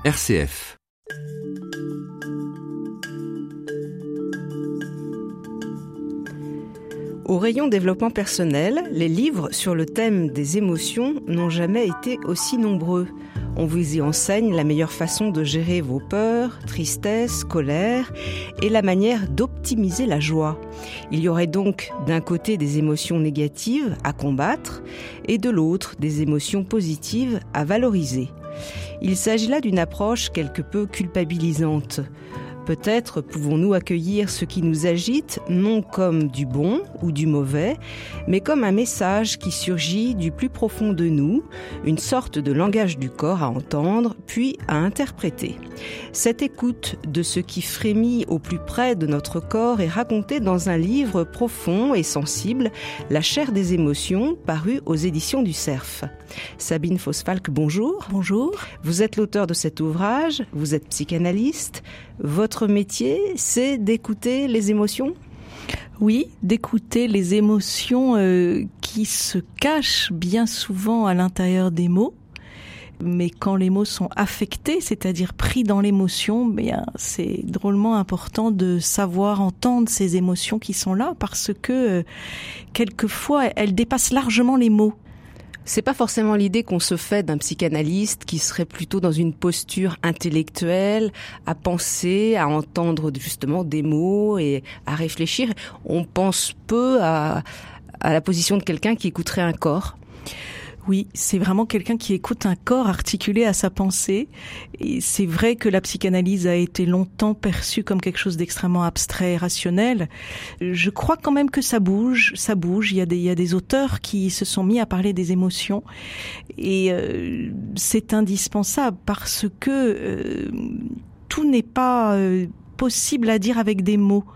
RCF. Au rayon développement personnel, les livres sur le thème des émotions n'ont jamais été aussi nombreux. On vous y enseigne la meilleure façon de gérer vos peurs, tristesse, colère et la manière d'optimiser la joie. Il y aurait donc d'un côté des émotions négatives à combattre et de l'autre des émotions positives à valoriser. Il s'agit là d'une approche quelque peu culpabilisante. Peut-être pouvons-nous accueillir ce qui nous agite, non comme du bon ou du mauvais, mais comme un message qui surgit du plus profond de nous, une sorte de langage du corps à entendre, puis à interpréter. Cette écoute de ce qui frémit au plus près de notre corps est racontée dans un livre profond et sensible, La chair des émotions, paru aux éditions du Cerf. Sabine Fossfalk, bonjour. Bonjour. Vous êtes l'auteur de cet ouvrage, vous êtes psychanalyste. Votre métier, c'est d'écouter les émotions ? Oui, d'écouter les émotions qui se cachent bien souvent à l'intérieur des mots. Mais quand les mots sont affectés, c'est-à-dire pris dans l'émotion, c'est drôlement important de savoir entendre ces émotions qui sont là parce que quelquefois, elles dépassent largement les mots. C'est pas forcément l'idée qu'on se fait d'un psychanalyste qui serait plutôt dans une posture intellectuelle, à penser, à entendre justement des mots et à réfléchir. On pense peu à la position de quelqu'un qui écouterait un corps. Oui, c'est vraiment quelqu'un qui écoute un corps articulé à sa pensée. Et c'est vrai que la psychanalyse a été longtemps perçue comme quelque chose d'extrêmement abstrait et rationnel. Je crois quand même que ça bouge. Il y a des auteurs qui se sont mis à parler des émotions. Et c'est indispensable parce que tout n'est pas possible à dire avec des mots.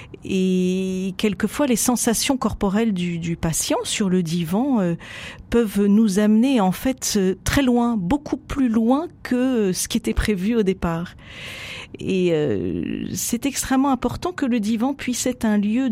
Et quelquefois, les sensations corporelles du patient sur le divan peuvent nous amener en fait très loin, beaucoup plus loin que ce qui était prévu au départ. Et c'est extrêmement important que le divan puisse être un lieu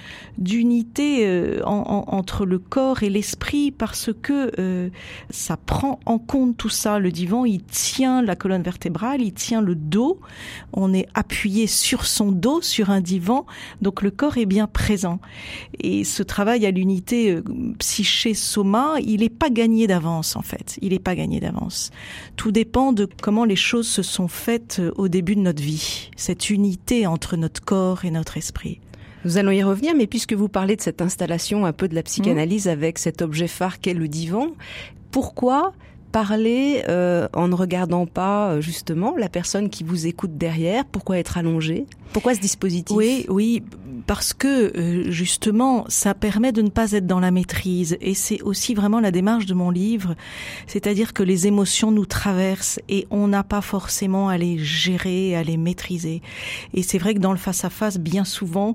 d'unité entre le corps et l'esprit parce que ça prend en compte tout ça. Le divan, il tient la colonne vertébrale, il tient le dos. On est appuyé sur son dos, sur un divan, donc le corps est bien présent. Et ce travail à l'unité psyché-soma, il n'est pas gagné d'avance en fait. Il n'est pas gagné d'avance. Tout dépend de comment les choses se sont faites au début de notre vie, cette unité entre notre corps et notre esprit. Nous allons y revenir, mais puisque vous parlez de cette installation un peu de la psychanalyse avec cet objet phare qu'est le divan, pourquoi parler en ne regardant pas justement la personne qui vous écoute derrière? Pourquoi être allongé? Pourquoi ce dispositif? Oui, parce que justement, ça permet de ne pas être dans la maîtrise. Et c'est aussi vraiment la démarche de mon livre. C'est-à-dire que les émotions nous traversent et on n'a pas forcément à les gérer, à les maîtriser. Et c'est vrai que dans le face-à-face, bien souvent,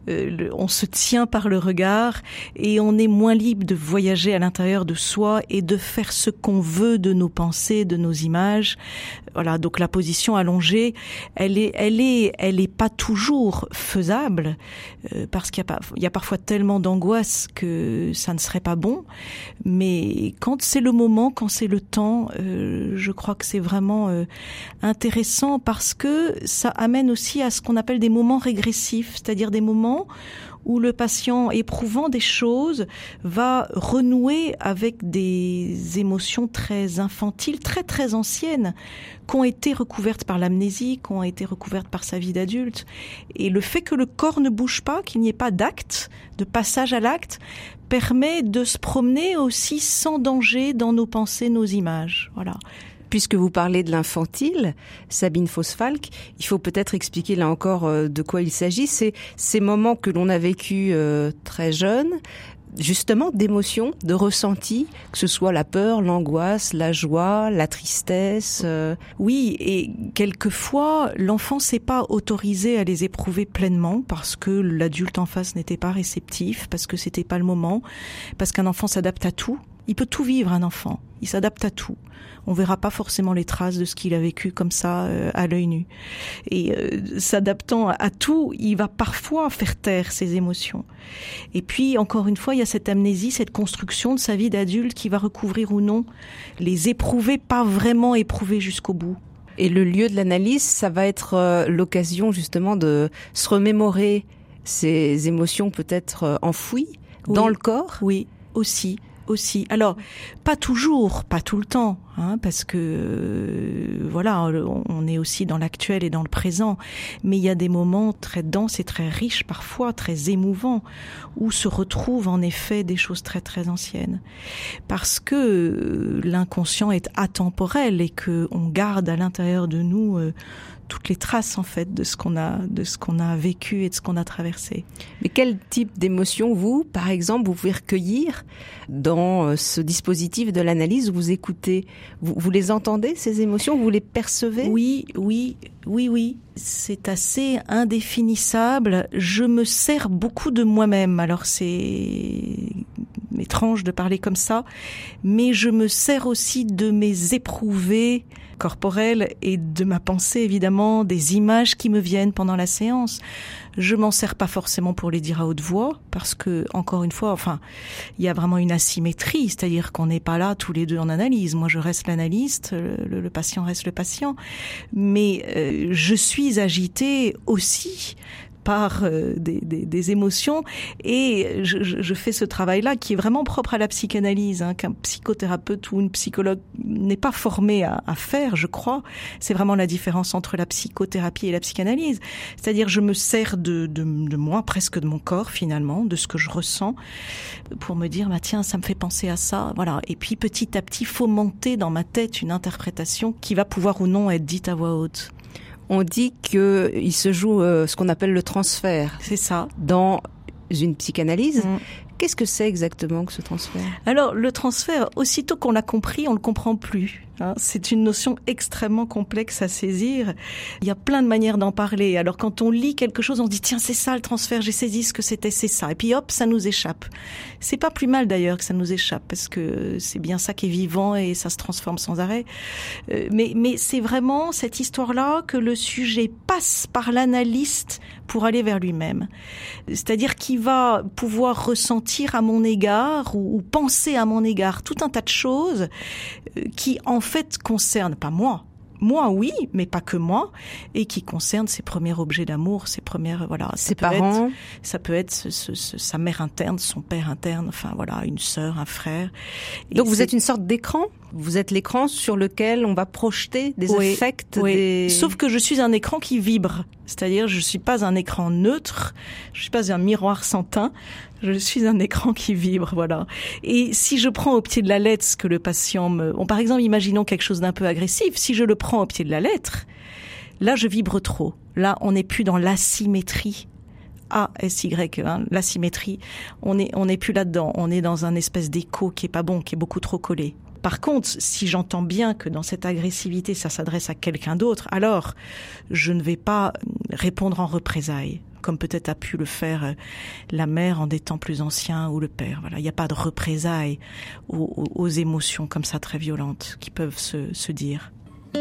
on se tient par le regard et on est moins libre de voyager à l'intérieur de soi et de faire ce qu'on veut de nos pensées, de nos images. Voilà, donc la position allongée, elle est pas toujours faisable parce qu'il y a parfois tellement d'angoisse que ça ne serait pas bon. Mais quand c'est le moment, quand c'est le temps, je crois que c'est vraiment intéressant parce que ça amène aussi à ce qu'on appelle des moments régressifs, c'est-à-dire des moments où le patient éprouvant des choses va renouer avec des émotions très infantiles, très très anciennes, qui ont été recouvertes par l'amnésie, qui ont été recouvertes par sa vie d'adulte. Et le fait que le corps ne bouge pas, qu'il n'y ait pas d'acte, de passage à l'acte, permet de se promener aussi sans danger dans nos pensées, nos images. Voilà. Puisque vous parlez de l'infantile, Sabine Fossfalk, il faut peut-être expliquer là encore de quoi il s'agit. C'est ces moments que l'on a vécus très jeune, justement d'émotions, de ressentis, que ce soit la peur, l'angoisse, la joie, la tristesse. Oui, et quelquefois, l'enfant s'est pas autorisé à les éprouver pleinement parce que l'adulte en face n'était pas réceptif, parce que c'était pas le moment, parce qu'un enfant s'adapte à tout. Il peut tout vivre, un enfant. Il s'adapte à tout. On verra pas forcément les traces de ce qu'il a vécu comme ça à l'œil nu. Et s'adaptant à tout, il va parfois faire taire ses émotions. Et puis, encore une fois, il y a cette amnésie, cette construction de sa vie d'adulte qui va recouvrir ou non les éprouver, pas vraiment éprouver jusqu'au bout. Et le lieu de l'analyse, ça va être l'occasion justement de se remémorer ces émotions peut-être enfouies dans le corps. Oui, aussi. Alors, pas toujours, pas tout le temps, parce que voilà, on est aussi dans l'actuel et dans le présent, mais il y a des moments très denses et très riches, parfois très émouvants, où se retrouvent en effet des choses très très anciennes, parce que l'inconscient est atemporel et que on garde à l'intérieur de nous toutes les traces en fait de ce qu'on a vécu et de ce qu'on a traversé. Mais quel type d'émotions vous, par exemple, vous pouvez recueillir dans ce dispositif de l'analyse où vous écoutez? Vous les entendez, ces émotions? Vous les percevez? Oui. C'est assez indéfinissable. Je me sers beaucoup de moi-même. Alors c'est étrange de parler comme ça, mais je me sers aussi de mes éprouvés corporels et de ma pensée, évidemment, des images qui me viennent pendant la séance. Je m'en sers pas forcément pour les dire à haute voix, parce que, encore une fois, il y a vraiment une asymétrie, c'est-à-dire qu'on n'est pas là tous les deux en analyse. Moi, je reste l'analyste, le patient reste le patient. Mais je suis agitée aussi par des émotions, et je fais ce travail-là qui est vraiment propre à la psychanalyse, qu'un psychothérapeute ou une psychologue n'est pas formé à faire, je crois. C'est vraiment la différence entre la psychothérapie et la psychanalyse. C'est-à-dire, je me sers de moi, presque de mon corps finalement, de ce que je ressens, pour me dire, tiens, ça me fait penser à ça, voilà. Et puis petit à petit, fomenter dans ma tête une interprétation qui va pouvoir ou non être dite à voix haute. On dit qu'il se joue ce qu'on appelle le transfert. C'est ça. Dans une psychanalyse. Qu'est-ce que c'est exactement que ce transfert? Alors, le transfert, aussitôt qu'on l'a compris, on le comprend plus. C'est une notion extrêmement complexe à saisir. Il y a plein de manières d'en parler. Alors, quand on lit quelque chose, on dit, tiens, c'est ça le transfert, j'ai saisi ce que c'était, c'est ça. Et puis hop, ça nous échappe. C'est pas plus mal d'ailleurs que ça nous échappe, parce que c'est bien ça qui est vivant et ça se transforme sans arrêt. Mais c'est vraiment cette histoire-là que le sujet passe par l'analyste pour aller vers lui-même. C'est-à-dire qu'il va pouvoir ressentir à mon égard ou penser à mon égard tout un tas de choses qui en fait concernent pas moi. Moi, oui, mais pas que moi, et qui concerne ses premiers objets d'amour, ses premières, voilà. Ses parents. Ça peut être sa mère interne, son père interne, une sœur, un frère. Donc vous êtes une sorte d'écran? Vous êtes l'écran sur lequel on va projeter des affects, Sauf que je suis un écran qui vibre. C'est-à-dire, je suis pas un écran neutre, je suis pas un miroir sans teint, je suis un écran qui vibre, voilà. Et si je prends au pied de la lettre ce que le patient par exemple, imaginons quelque chose d'un peu agressif, si je le prends au pied de la lettre, là, je vibre trop. Là, on n'est plus dans l'asymétrie. A-S-Y, l'asymétrie. On n'est plus là-dedans. On est dans un espèce d'écho qui est pas bon, qui est beaucoup trop collé. Par contre, si j'entends bien que dans cette agressivité, ça s'adresse à quelqu'un d'autre, alors je ne vais pas répondre en représailles, comme peut-être a pu le faire la mère en des temps plus anciens ou le père. Voilà, il n'y a pas de représailles aux émotions comme ça très violentes qui peuvent se dire.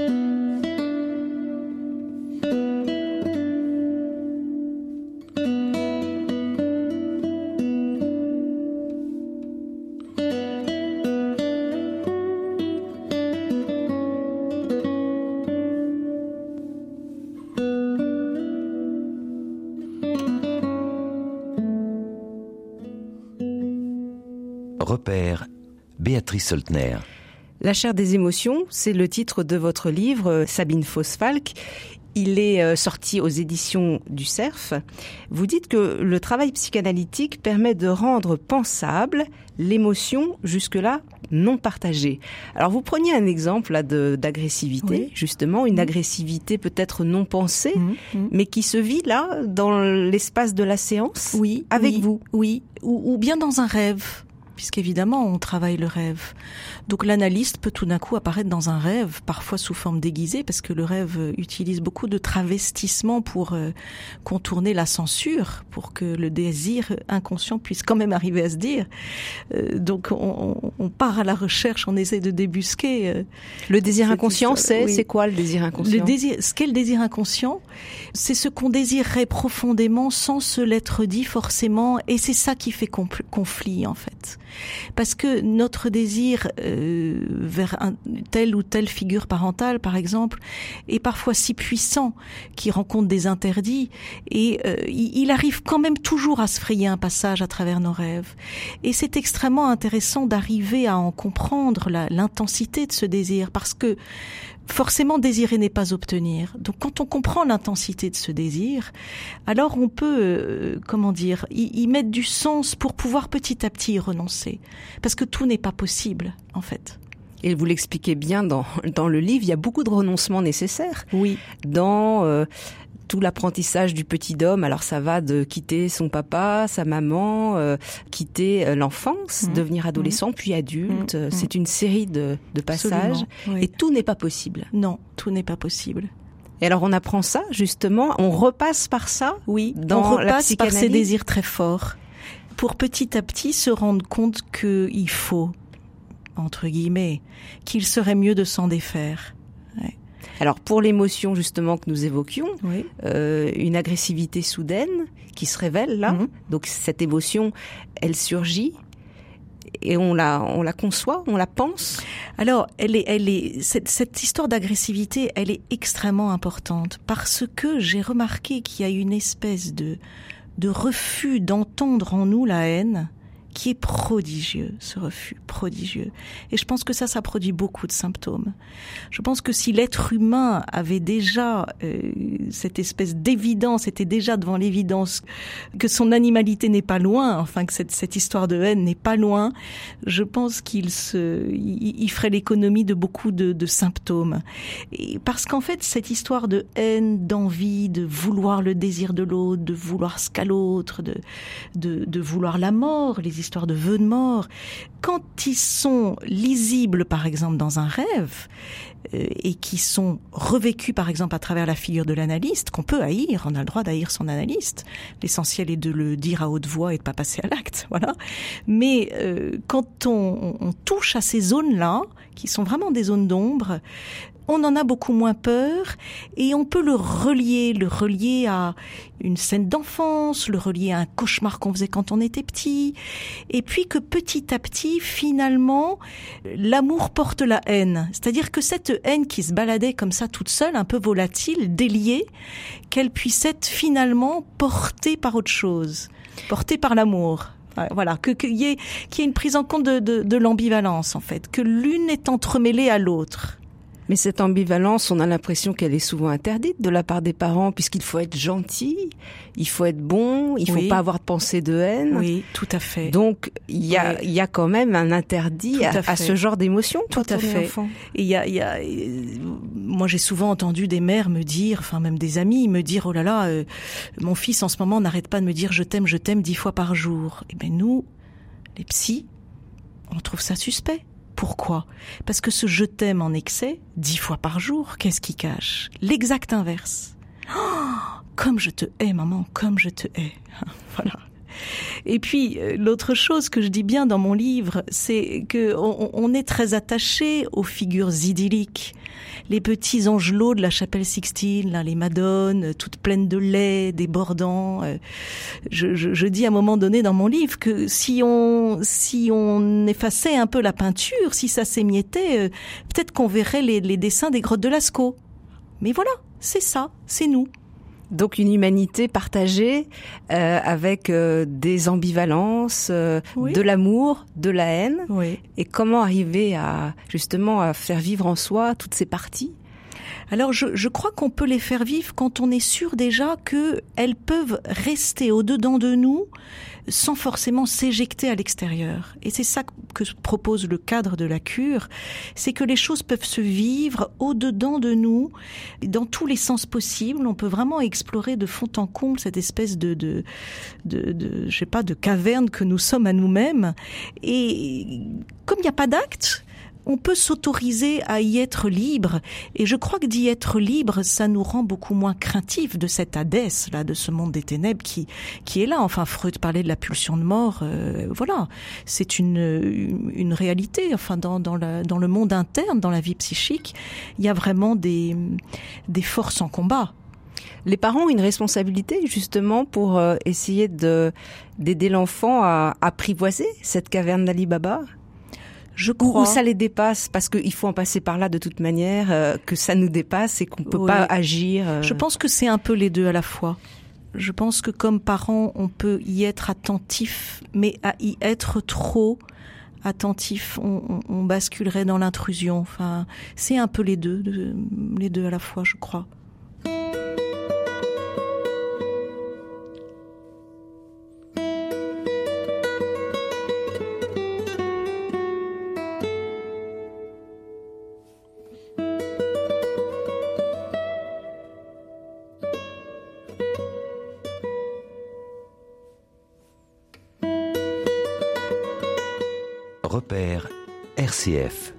Repère, Béatrice Soltner. La chair des émotions, c'est le titre de votre livre, Sabine Voss-Falck. Il est sorti aux éditions du Cerf. Vous dites que le travail psychanalytique permet de rendre pensable l'émotion jusque-là non partagée. Alors vous preniez un exemple là d'agressivité, justement, une agressivité peut-être non pensée, mais qui se vit là dans l'espace de la séance, avec vous. Oui, ou bien dans un rêve. Puisqu'évidemment, on travaille le rêve. Donc l'analyste peut tout d'un coup apparaître dans un rêve, parfois sous forme déguisée, parce que le rêve utilise beaucoup de travestissement pour contourner la censure, pour que le désir inconscient puisse quand même arriver à se dire. Donc on part à la recherche, on essaie de débusquer. Le désir inconscient, c'est quoi le désir inconscient? Ce qu'est le désir inconscient, c'est ce qu'on désirerait profondément sans se l'être dit forcément, et c'est ça qui fait conflit en fait. Parce que notre désir vers telle ou telle figure parentale, par exemple, est parfois si puissant qu'il rencontre des interdits et il arrive quand même toujours à se frayer un passage à travers nos rêves. Et c'est extrêmement intéressant d'arriver à en comprendre l'intensité de ce désir, parce que forcément, désirer n'est pas obtenir. Donc, quand on comprend l'intensité de ce désir, alors on peut, y mettre du sens pour pouvoir petit à petit y renoncer. Parce que tout n'est pas possible, en fait. Et vous l'expliquez bien dans le livre, il y a beaucoup de renoncements nécessaires. Oui. Dans tout l'apprentissage du petit homme. Alors ça va de quitter son papa, sa maman, quitter l'enfance, devenir adolescent, puis adulte. C'est une série de passages. Oui. Et tout n'est pas possible. Non, tout n'est pas possible. Et alors on apprend ça, justement, on repasse par ça. Oui, dans on repasse par ces désirs très forts. Pour petit à petit se rendre compte qu'il faut, entre guillemets, qu'il serait mieux de s'en défaire. Ouais. Alors pour l'émotion justement que nous évoquions, oui. Une agressivité soudaine qui se révèle là, donc cette émotion, elle surgit et on la conçoit, on la pense. Alors cette histoire d'agressivité, elle est extrêmement importante parce que j'ai remarqué qu'il y a une espèce de refus d'entendre en nous la haine qui est prodigieux, ce refus prodigieux. Et je pense que ça produit beaucoup de symptômes. Je pense que si l'être humain avait déjà cette espèce d'évidence, était déjà devant l'évidence que son animalité n'est pas loin, enfin que cette histoire de haine n'est pas loin, je pense qu'il ferait l'économie de beaucoup de symptômes. Et parce qu'en fait, cette histoire de haine, d'envie, de vouloir le désir de l'autre, de vouloir ce qu'a l'autre, de vouloir la mort, les histoires de vœux de mort, quand ils sont lisibles, par exemple, dans un rêve, et qui sont revécus, par exemple, à travers la figure de l'analyste, qu'on peut haïr, on a le droit d'haïr son analyste. L'essentiel est de le dire à haute voix et de pas passer à l'acte, voilà. Mais quand on touche à ces zones-là, qui sont vraiment des zones d'ombre, on en a beaucoup moins peur et on peut le relier à une scène d'enfance, le relier à un cauchemar qu'on faisait quand on était petit, et puis que petit à petit, finalement, l'amour porte la haine. C'est-à-dire que cette haine qui se baladait comme ça toute seule, un peu volatile, déliée, qu'elle puisse être finalement portée par autre chose, portée par l'amour. Voilà, qu'il y ait une prise en compte de l'ambivalence, en fait, que l'une est entremêlée à l'autre. Mais cette ambivalence, on a l'impression qu'elle est souvent interdite de la part des parents, puisqu'il faut être gentil, il faut être bon, il faut pas avoir de pensée de haine. Oui, tout à fait. Donc, il y a quand même un interdit à ce genre d'émotion. Tout à fait. Et moi, j'ai souvent entendu des mères me dire, enfin même des amis me dire, oh là là, mon fils en ce moment n'arrête pas de me dire je t'aime 10 fois par jour. Eh ben nous, les psys, on trouve ça suspect. Pourquoi ? Parce que ce je t'aime en excès, 10 fois par jour, qu'est-ce qui cache ? L'exact inverse. Oh, comme je te hais, maman, comme je te hais. Voilà. Et puis, l'autre chose que je dis bien dans mon livre, c'est que on est très attaché aux figures idylliques. Les petits angelots de la chapelle Sixtine, là, les madones, toutes pleines de lait, débordant. Je dis à un moment donné dans mon livre que si on effaçait un peu la peinture, si ça s'émiettait, peut-être qu'on verrait les dessins des grottes de Lascaux. Mais voilà, c'est ça, c'est nous. Donc une humanité partagée avec des ambivalences, oui. de l'amour, de la haine. Oui. Et comment arriver à faire vivre en soi toutes ces parties ? Alors je crois qu'on peut les faire vivre quand on est sûr déjà qu'elles peuvent rester au-dedans de nous sans forcément s'éjecter à l'extérieur. Et c'est ça que propose le cadre de la cure, c'est que les choses peuvent se vivre au-dedans de nous, dans tous les sens possibles. On peut vraiment explorer de fond en comble cette espèce de caverne que nous sommes à nous-mêmes. Et comme il n'y a pas d'acte, on peut s'autoriser à y être libre, et je crois que d'y être libre, ça nous rend beaucoup moins craintifs de cette Hadès, là, de ce monde des ténèbres qui est là. Enfin, Freud parlait de la pulsion de mort, voilà. C'est une réalité. Enfin, dans le monde interne, dans la vie psychique, il y a vraiment des forces en combat. Les parents ont une responsabilité justement pour essayer d'aider l'enfant à apprivoiser cette caverne d'Ali Baba. Je crois. Ou ça les dépasse parce qu'il faut en passer par là de toute manière, que ça nous dépasse et qu'on peut pas agir. Je pense que c'est un peu les deux à la fois. Je pense que comme parents, on peut y être attentif, mais à y être trop attentif, on basculerait dans l'intrusion. Enfin, c'est un peu les deux à la fois, je crois. Repère RCF.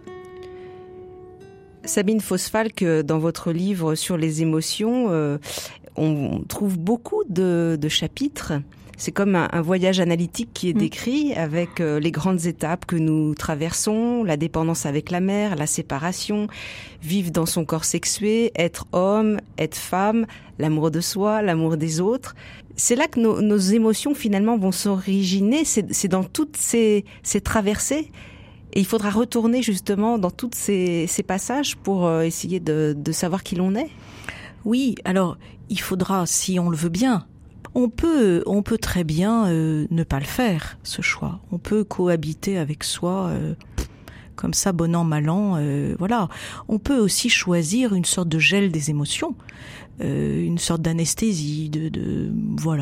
Sabine Fosfalk, dans votre livre sur les émotions, on trouve beaucoup de chapitres. C'est comme un voyage analytique qui est décrit avec les grandes étapes que nous traversons, la dépendance avec la mère, la séparation, vivre dans son corps sexué, être homme, être femme, l'amour de soi, l'amour des autres. C'est là que nos émotions finalement vont s'originer, c'est dans toutes ces traversées. Et il faudra retourner justement dans tous ces passages pour essayer de savoir qui l'on est. Oui, alors il faudra, si on le veut bien, on peut très bien ne pas le faire, ce choix. On peut cohabiter avec soi comme ça, bon an, mal an, voilà. On peut aussi choisir une sorte de gel des émotions, une sorte d'anesthésie, de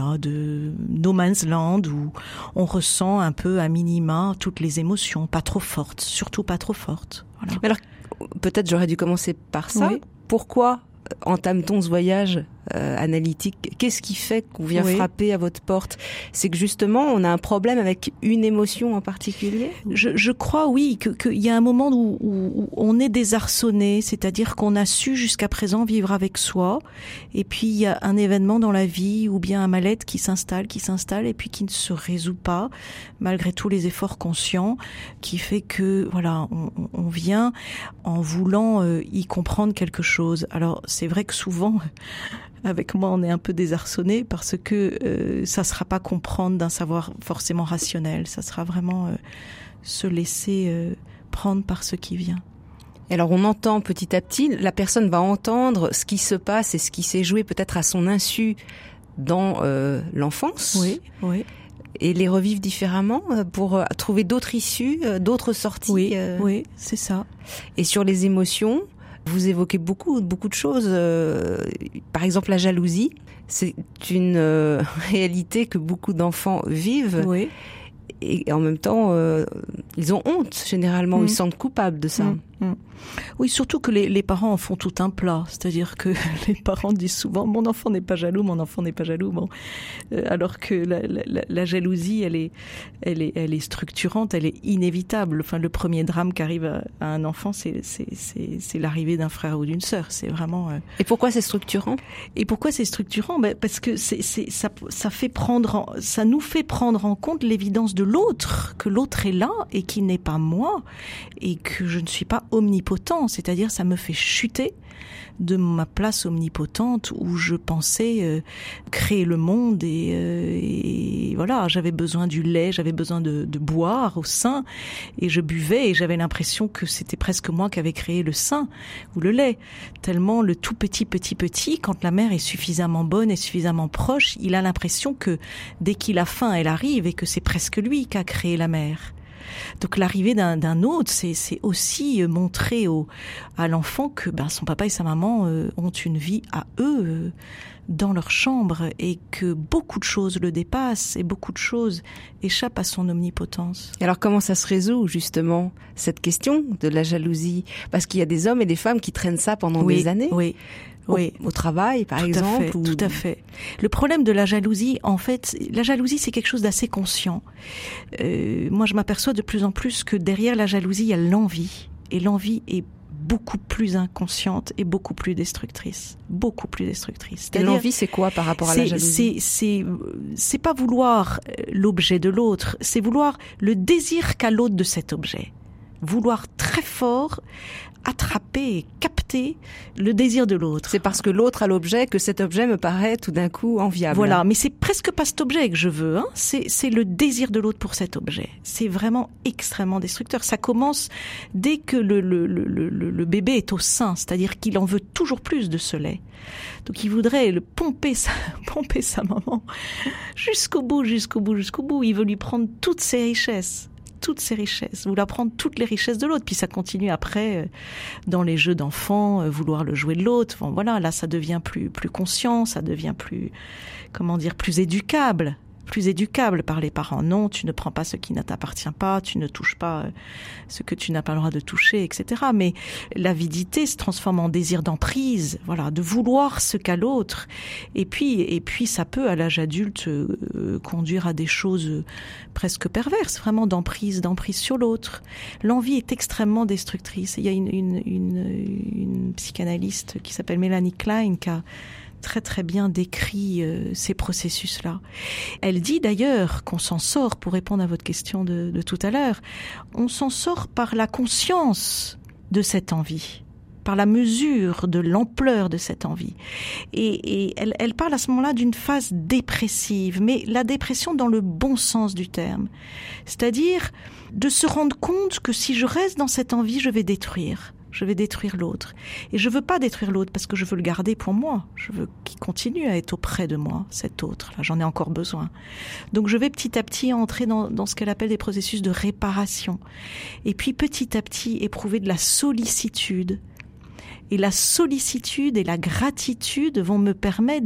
no man's land où on ressent un peu à minima toutes les émotions, pas trop fortes, surtout pas trop fortes. Voilà. Alors, peut-être j'aurais dû commencer par ça. Oui. Pourquoi entame-t-on ce voyage analytique? Qu'est-ce qui fait qu'on vient frapper à votre porte? C'est que justement, on a un problème avec une émotion en particulier? Je crois, oui, qu'il y a un moment où on est désarçonné, c'est-à-dire qu'on a su jusqu'à présent vivre avec soi, et puis il y a un événement dans la vie, ou bien un mal-être qui s'installe, et puis qui ne se résout pas, malgré tous les efforts conscients, qui fait que, voilà, on vient en voulant y comprendre quelque chose. Alors, c'est vrai que souvent, avec moi, on est un peu désarçonné parce que ça sera pas comprendre d'un savoir forcément rationnel. Ça sera vraiment se laisser prendre par ce qui vient. Et alors, on entend petit à petit, la personne va entendre ce qui se passe et ce qui s'est joué peut-être à son insu dans l'enfance. Oui, oui. Et les revivre différemment pour trouver d'autres issues, d'autres sorties. Oui, oui, c'est ça. Et sur les émotions, vous évoquez beaucoup de choses. Par exemple, la jalousie, c'est une réalité que beaucoup d'enfants vivent. Oui. Et en même temps, ils ont honte, généralement. Ils se sentent coupables de ça. Oui, surtout que les parents en font tout un plat. C'est-à-dire que les parents disent souvent « mon enfant n'est pas jaloux, mon enfant n'est pas jaloux ». Bon, alors que la jalousie, elle est structurante, elle est inévitable. Enfin, le premier drame qui arrive à un enfant, c'est l'arrivée d'un frère ou d'une sœur. C'est vraiment. Et pourquoi c'est structurant ? Et pourquoi c'est structurant ? Parce que ça nous fait prendre en compte l'évidence de l'autre, que l'autre est là et qui n'est pas moi, et que je ne suis pas omnipotent, c'est-à-dire ça me fait chuter de ma place omnipotente où je pensais créer le monde et voilà, j'avais besoin du lait, j'avais besoin de boire au sein et je buvais et j'avais l'impression que c'était presque moi qui avais créé le sein ou le lait. Tellement le tout petit, quand la mère est suffisamment bonne et suffisamment proche, il a l'impression que dès qu'il a faim, elle arrive et que c'est presque lui qui a créé la mère. Donc l'arrivée d'un autre, c'est aussi montrer à l'enfant que son papa et sa maman ont une vie à eux dans leur chambre et que beaucoup de choses le dépassent et beaucoup de choses échappent à son omnipotence. Et alors comment ça se résout justement, cette question de la jalousie ? Parce qu'il y a des hommes et des femmes qui traînent ça pendant des années. Oui. Oui, au travail, par exemple. Tout à fait. Le problème de la jalousie, en fait, la jalousie, c'est quelque chose d'assez conscient. Moi, je m'aperçois de plus en plus que derrière la jalousie, il y a l'envie. Et l'envie est beaucoup plus inconsciente et beaucoup plus destructrice. Beaucoup plus destructrice. Et l'envie, c'est quoi par rapport à la jalousie ? C'est pas vouloir l'objet de l'autre, c'est vouloir le désir qu'a l'autre de cet objet. Vouloir très fort attraper, capter le désir de l'autre. C'est parce que l'autre a l'objet que cet objet me paraît tout d'un coup enviable. Voilà, mais c'est presque pas cet objet que je veux, hein. C'est le désir de l'autre pour cet objet. C'est vraiment extrêmement destructeur. Ça commence dès que le bébé est au sein, c'est-à-dire qu'il en veut toujours plus de ce lait. Donc il voudrait le pomper sa maman jusqu'au bout. Il veut lui prendre toutes ses richesses. Vouloir prendre toutes les richesses de l'autre. Puis ça continue après dans les jeux d'enfants, vouloir le jouet de l'autre. Bon, voilà, là ça devient plus conscient, ça devient plus éducable par les parents. Non, tu ne prends pas ce qui ne t'appartient pas, tu ne touches pas ce que tu n'as pas le droit de toucher, etc. Mais l'avidité se transforme en désir d'emprise, voilà, de vouloir ce qu'a l'autre. Et puis ça peut, à l'âge adulte, conduire à des choses presque perverses, vraiment d'emprise sur l'autre. L'envie est extrêmement destructrice. Il y a une psychanalyste qui s'appelle Melanie Klein qui a très très bien décrit ces processus-là. Elle dit d'ailleurs qu'on s'en sort, pour répondre à votre question de tout à l'heure, on s'en sort par la conscience de cette envie, par la mesure de l'ampleur de cette envie. Et elle parle à ce moment-là d'une phase dépressive, mais la dépression dans le bon sens du terme. C'est-à-dire de se rendre compte que si je reste dans cette envie, je vais détruire l'autre. Et je veux pas détruire l'autre parce que je veux le garder pour moi. Je veux qu'il continue à être auprès de moi, cet autre. Là, j'en ai encore besoin. Donc je vais petit à petit entrer dans ce qu'elle appelle des processus de réparation. Et puis petit à petit éprouver de la sollicitude. Et la sollicitude et la gratitude vont me permettre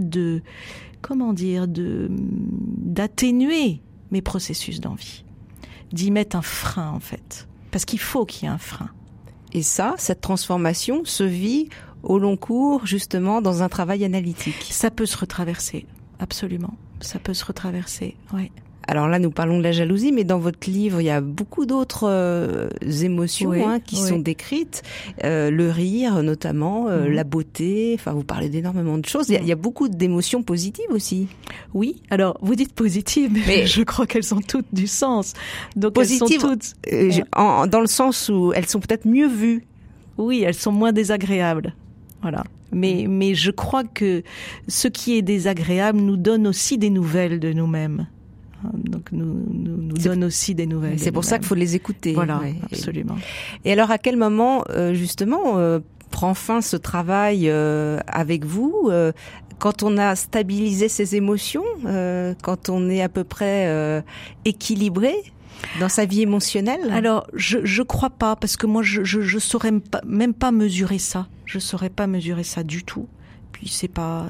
d'atténuer mes processus d'envie. D'y mettre un frein, en fait. Parce qu'il faut qu'il y ait un frein. Et ça, cette transformation se vit au long cours, justement, dans un travail analytique. Ça peut se retraverser, absolument. Ça peut se retraverser, oui. Alors là, nous parlons de la jalousie, mais dans votre livre, il y a beaucoup d'autres émotions qui sont décrites. Le rire, notamment, la beauté. Enfin, vous parlez d'énormément de choses. Il y a beaucoup d'émotions positives aussi. Oui. Alors, vous dites positives, mais je crois qu'elles ont toutes du sens. Donc, positives, elles sont toutes dans le sens où elles sont peut-être mieux vues. Oui, elles sont moins désagréables. Voilà. Mais je crois que ce qui est désagréable nous donne aussi des nouvelles de nous-mêmes. Donc nous donne aussi des nouvelles. C'est pour ça qu'il faut les écouter. Voilà, absolument. Et alors à quel moment justement prend fin ce travail avec vous quand on a stabilisé ses émotions, quand on est à peu près équilibré dans sa vie émotionnelle? Alors je crois pas, parce que moi je saurais même pas mesurer ça. Je saurais pas mesurer ça du tout. C'est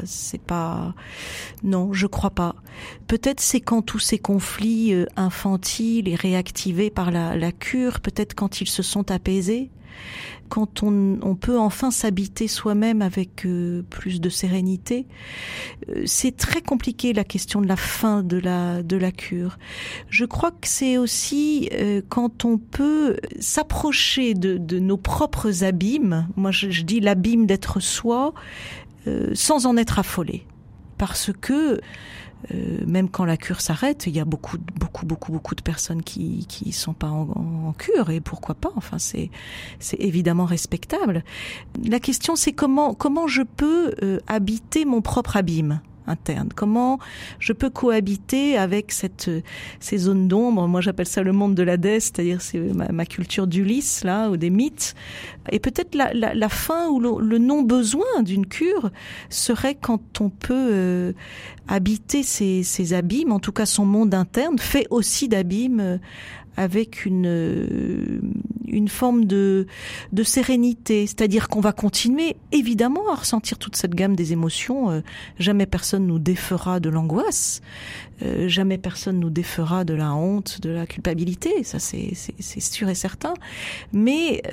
pas, non, je crois pas. Peut-être c'est quand tous ces conflits infantiles et réactivés par la cure, peut-être quand ils se sont apaisés, quand on peut enfin s'habiter soi-même avec plus de sérénité. C'est très compliqué la question de la fin de la cure. Je crois que c'est aussi quand on peut s'approcher de nos propres abîmes. Moi, je dis l'abîme d'être soi, sans en être affolé, parce que même quand la cure s'arrête, il y a beaucoup de personnes qui sont pas en cure, et pourquoi pas. Enfin, c'est évidemment respectable. La question, c'est comment je peux habiter mon propre abîme interne. Comment je peux cohabiter avec ces zones d'ombre. Moi, j'appelle ça le monde de l'Hadès, c'est-à-dire c'est ma culture d'Ulysse, là, ou des mythes. Et peut-être la fin ou le non-besoin d'une cure serait quand on peut habiter ces abîmes, en tout cas son monde interne, fait aussi d'abîmes, avec une forme de sérénité, c'est-à-dire qu'on va continuer évidemment à ressentir toute cette gamme des émotions. Jamais personne nous défera de l'angoisse, jamais personne nous défera de la honte, de la culpabilité, ça c'est sûr et certain. Mais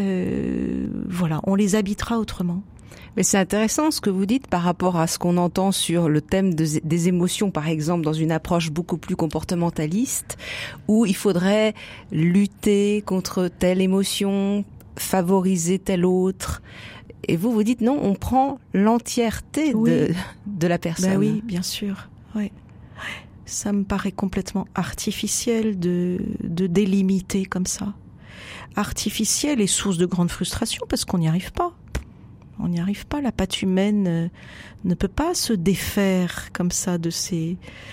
voilà, on les habitera autrement. Mais c'est intéressant ce que vous dites par rapport à ce qu'on entend sur le thème des émotions, par exemple, dans une approche beaucoup plus comportementaliste, où il faudrait lutter contre telle émotion, favoriser telle autre. Et vous dites non, on prend l'entièreté de la personne. Ben oui, bien sûr. Oui. Ça me paraît complètement artificiel de délimiter comme ça. artificielle et source de grande frustration parce qu'on n'y arrive pas. On n'y arrive pas. La patte humaine ne peut pas se défaire comme ça de ces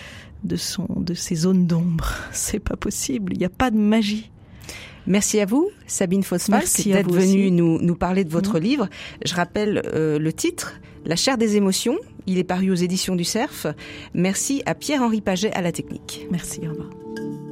zones d'ombre. C'est pas possible. Il n'y a pas de magie. Merci à vous, Sabine Fosfalk, d'être venue nous parler de votre livre. Je rappelle le titre, La chair des émotions. Il est paru aux éditions du Cerf. Merci à Pierre-Henri Paget à la technique. Merci, au revoir.